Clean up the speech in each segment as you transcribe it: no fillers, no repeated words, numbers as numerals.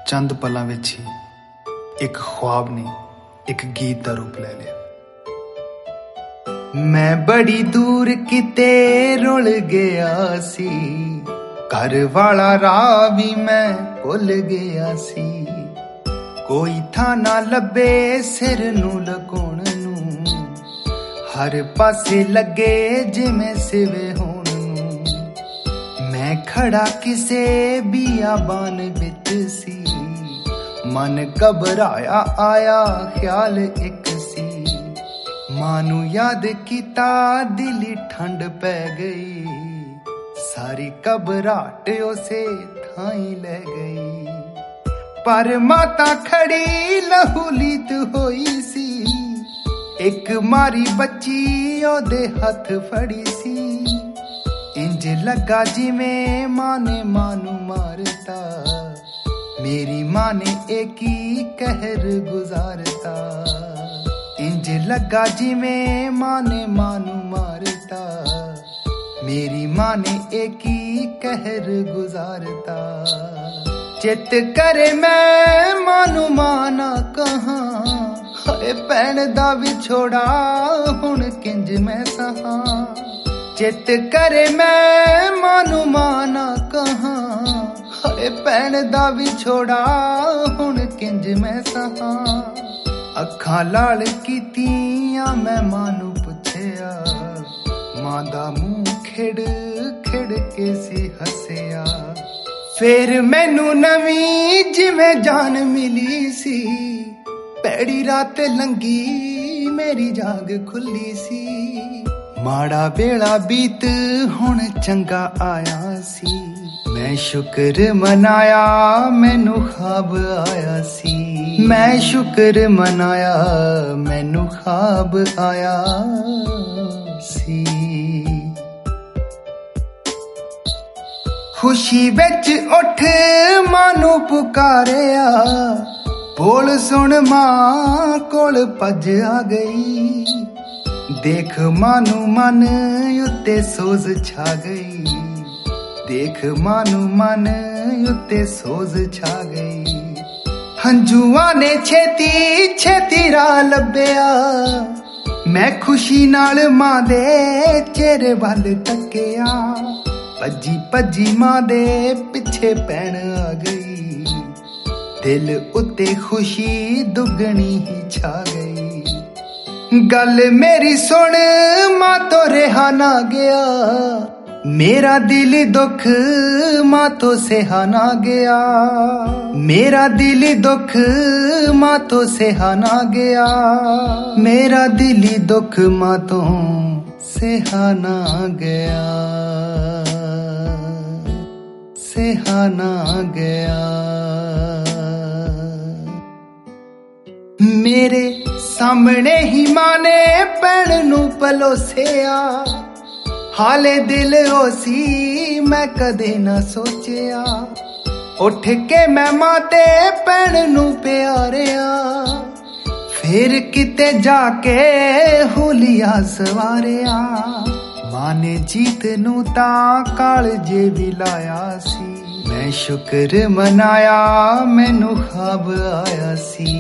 चंद पलों विच ही एक ख्वाब ने एक गीत का रूप ले लिया। मैं बड़ी दूर किते रुल गया सी, घर वाला राह भी मैं भुल गया सी। कोई था ना लभे सिर नू लकोण नू, हर पासे लगे जिवें सिवे होण नू। मैं खड़ा किसे बियाबान विच सी, मन घबराया आया ख्याल एक सी। मां नू याद कीता दिली ठंड पै गई, सारी घबराहट उसे थाई लै गई। पर माता खड़ी लहूलीत होई सी, एक मारी बच्ची ओदे हथ फड़ी सी। इंज लगा जिवें मां ने मां नू मारता, मेरी मां ने एक ही कहर गुजारता। इंज लगा जिवें मां ने मां नू मारता, मेरी मां ने एक ही कहर गुजारता। चित करे मैं मां नू मां ना कहां, हाय भैण दा विछोड़ा हुण किंज मैं सहां। चित करे मैं मां नू मां ना कहां, हाय भैण दा विछोड़ा हुण किंज मैं सहां। अखां लाल कीतियां मैं मां नू पुछया, मां दा मूंह खिड़ खिड़ के सी हसिया। फिर मैनू नवी जिवें जान मिली सी, पैड़ी रात लंघी मेरी जाग खुली सी। माड़ा बेड़ा बीत हुण चंगा आया सी, मैं शुक्र मनाया मैनू ख्वाब आया सी। मैं शुक्र मनाया मैनू ख्वाब आया सी। खुशी विच उठ मां नू पुकारिया, बोल सुन मां कोल भज आ गई। देख मां नू मन उत्ते सोज छा गई, देख मां नू मन उत्ते सोज छा गई। हंजुआं ने छेती छेती राह लभ्या, मैं खुशी नाल मां दे चेहरे वल तकिया। भज्जी भज्जी मां दे पिछे पैण आ गई, दिल उत्ते खुशी दुगनी ही छा गई। गल मेरी सुन मां तो रहा ना गया, मेरा दिल दुख मां तो सहा ना गया। मेरा दिल दुख मां तो सहा ना गया, मेरा दिल दुख मां तो सहा ना गया, सहा ना गया। मेरे सामने ही मां ने भैण नू पलोसिया, हाले दिल होसी मैं कदे ना सोचिया। उठ के मैं मां ते भैण नू प्यारिया, फिर किते जाके हुलिया सवारिया। मां ने जीत नू तां कालजे भी लाया सी, मैं शुक्र मनाया मैनू ख्वाब आया सी।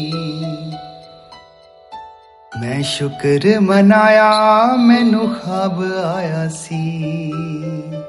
मैं शुक्र मनाया मैनू ख्वाब आया सी।